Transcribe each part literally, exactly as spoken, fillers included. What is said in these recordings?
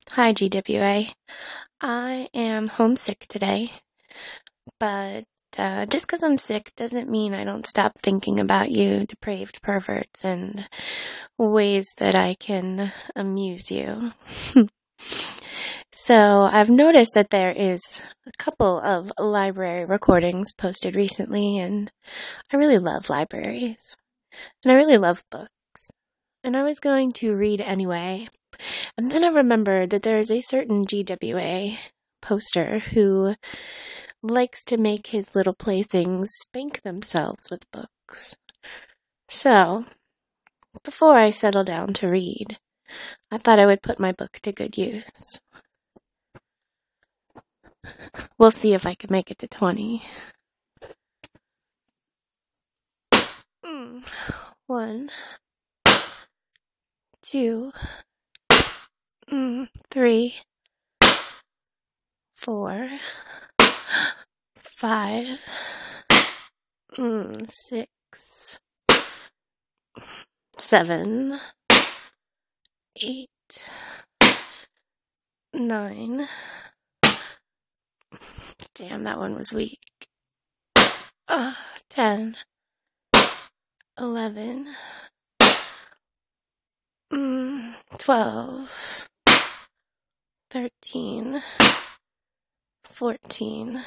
Hi, G W A. I am homesick today, but uh, just because I'm sick doesn't mean I don't stop thinking about you, depraved perverts, and ways that I can amuse you. So I've noticed that there is a couple of library recordings posted recently, and I really love libraries, and I really love books, and I was going to read anyway. And then I remembered that there is a certain G W A poster who likes to make his little playthings spank themselves with books. So, before I settle down to read, I thought I would put my book to good use. We'll see if I can make it to twenty. Mm. One, two, mm, three, four, five, mm, six, seven, eight, nine. Damn, that one was weak. Uh, ten, eleven, mm, twelve, thirteen, fourteen,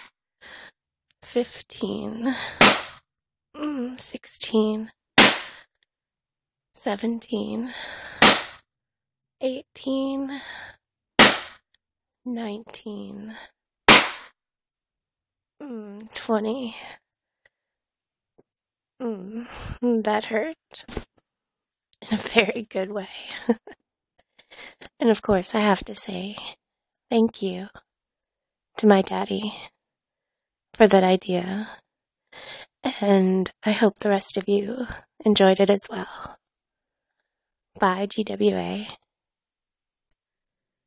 fifteen, mm, sixteen, seventeen, eighteen, nineteen, mm, twenty. Mm, that hurt in a very good way. And of course, I have to say thank you to my daddy for that idea. And I hope the rest of you enjoyed it as well. Bye, G W A.